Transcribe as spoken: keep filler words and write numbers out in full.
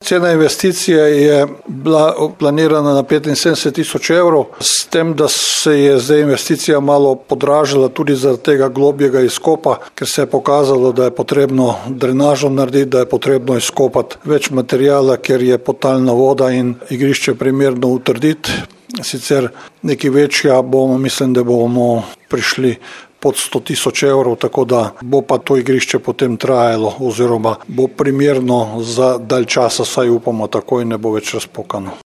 Cena investicije je bila planirana na petinsedemdeset tisoč evrov, s tem, da se je zdaj investicija malo podražila tudi zaradi tega globjega izkopa, ker se je pokazalo, da je potrebno drenažo narediti, da je potrebno izkopati več materijala, ker je podtalna voda in igrišče primerno utrditi. Sicer nekaj večja bomo, mislim, da bomo prišli pod sto tisoč evrov, tako da bo pa to igrišče potem trajalo oziroma bo primerno za dalj časa, saj upamo, tako in ne bo več razpokano.